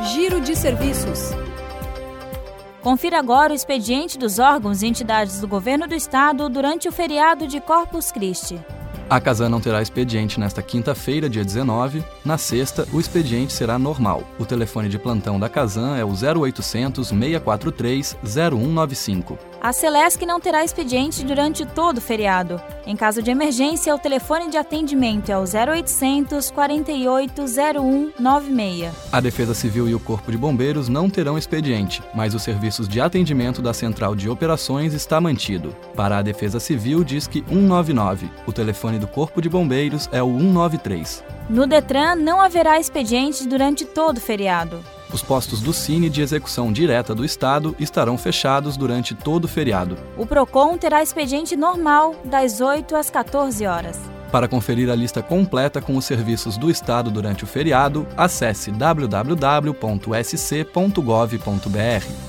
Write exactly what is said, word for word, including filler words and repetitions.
Giro de serviços. Confira agora o expediente dos órgãos e entidades do Governo do Estado durante o feriado de Corpus Christi. A Casan não terá expediente nesta quinta-feira, dia dezenove. Na sexta, o expediente será normal. O telefone de plantão da Casan é o zero oitocentos, seis quatro três, zero um nove cinco. A Celesc não terá expediente durante todo o feriado. Em caso de emergência, o telefone de atendimento é o zero oitocentos, quarenta e oito, zero um nove seis. A Defesa Civil e o Corpo de Bombeiros não terão expediente, mas os serviços de atendimento da Central de Operações está mantido. Para a Defesa Civil, diz que um nove nove. O telefone do Corpo de Bombeiros é o um nove três. No Detran, não haverá expediente durante todo o feriado. Os postos do Cine de execução direta do Estado estarão fechados durante todo o feriado. O Procon terá expediente normal, das oito às quatorze horas. Para conferir a lista completa com os serviços do Estado durante o feriado, acesse w w w ponto s c ponto gov ponto b r.